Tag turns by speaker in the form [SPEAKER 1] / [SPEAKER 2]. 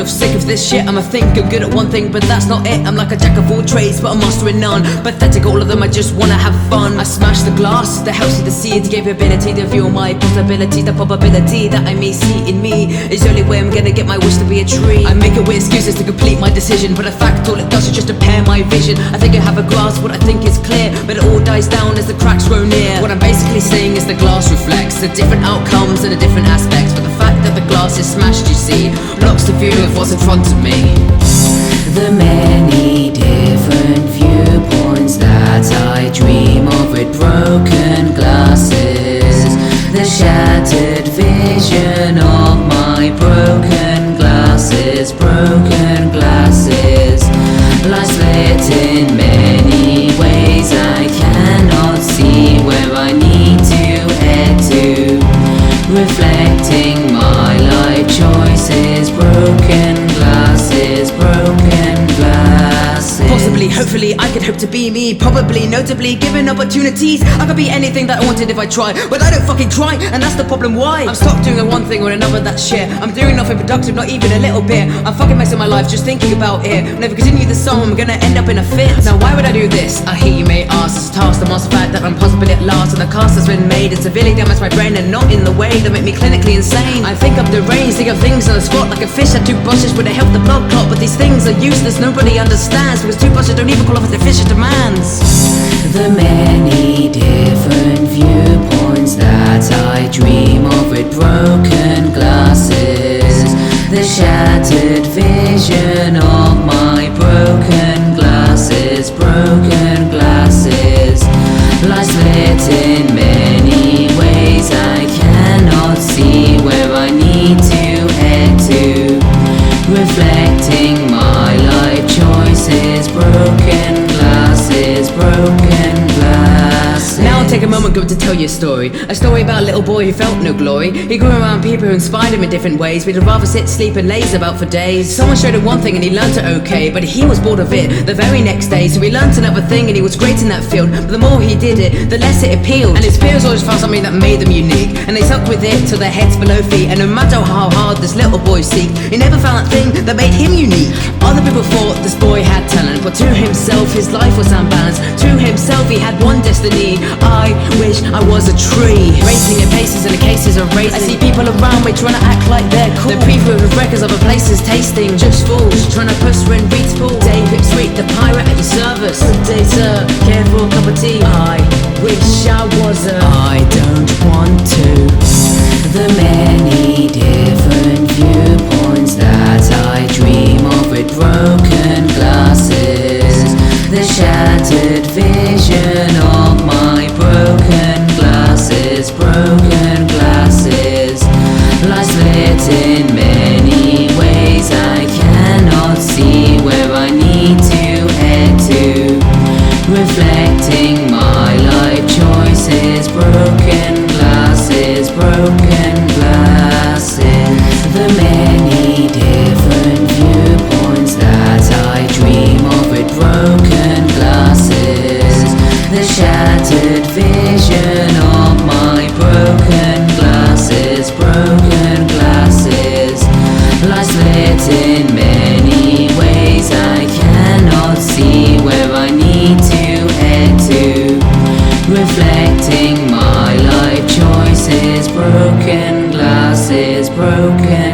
[SPEAKER 1] of sick of this shit. I'ma think I'm good at one thing, but that's not it. I'm like a jack of all trades, but a master in none. Pathetic, all of them, I just wanna have fun. I smash the glass that helps you to see the capability to view my possibility. The probability that I may see in me is the only way I'm gonna get my wish to be a tree. I make it with excuses to complete my decision, but in fact all it does is just impair my vision. I think I have a grasp, what I think is clear, but it all dies down as the cracks grow near. What I'm basically saying is the glass reflects the different outcomes and the different aspects, but the fact that the glass is smashed, you see, blocks the view of what's in front of me.
[SPEAKER 2] The many different viewpoints that I dream of with broken glasses. The shattered vision of my broken glasses. Broken glasses lie split in many ways. I cannot see where I need to head to, reflecting my life choices. Broken glasses, broken glasses.
[SPEAKER 1] Possibly, hopefully, I could hope to be me. Probably, notably, given opportunities, I could be anything that I wanted if I try. But I don't fucking try, and that's the problem. Why? I'm stuck doing one thing or another, that's shit. I'm doing nothing productive, not even a little bit. I'm fucking messing my life just thinking about it. And if I continue this song, I'm gonna end up in a fit. Now why would I do this? I hear you may ask. It's a task, the master fact that I'm possibly at last. And the cast has been made, it's severely damaged my brain, and not in the way that make me clinically insane. I think I'm deranged, think of things on the spot, like a fish had two brushes would help the blood clot. But these things are useless, nobody understands, because two brushes don't even call off as efficient demands.
[SPEAKER 2] The many different viewpoints that I dream of with broken glasses. The shattered vision of my broken glasses. Broken glasses lie split in many ways. I cannot see where I need to head to, reflecting my life choices. Broken glasses, broken glasses.
[SPEAKER 1] Now I'll take a moment to tell you a story about a little boy who felt no glory. He grew around people who inspired him in different ways, but he'd rather sit, sleep and laze about for days. Someone showed him one thing and he learned it okay, but he was bored of it the very next day. So he learned another thing and he was great in that field, but the more he did it, the less it appealed. And his peers always found something that made them unique, and they stuck with it till their heads below feet. And no matter how hard this little boy seeked, he never found that thing that made him unique. Other people thought this boy had talent, but to himself his life was unbalanced. To himself he had one destiny: I wish I was a tree, racing in paces and the cases of racing. I see people around me trying to act like they're cool. They're pre-filled with records other places tasting, just fools trying to push when beats pull. David Sweet, the pirate at your service. Good day sir, care for a cup of tea? I wish I was a I don't want to.
[SPEAKER 2] The many different viewpoints that I dream of with broken glasses. The shattered vision of my broken glasses. Broken glasses lie split in many ways. I cannot see where I need to head to, reflecting my life choices. Broken glasses, broken glasses. The many different viewpoints that I dream of with broken glasses. The shattered vision of my broken glasses. Broken glasses lie split in many ways. I cannot see where I need to head to, reflecting my life choices. Broken glasses, broken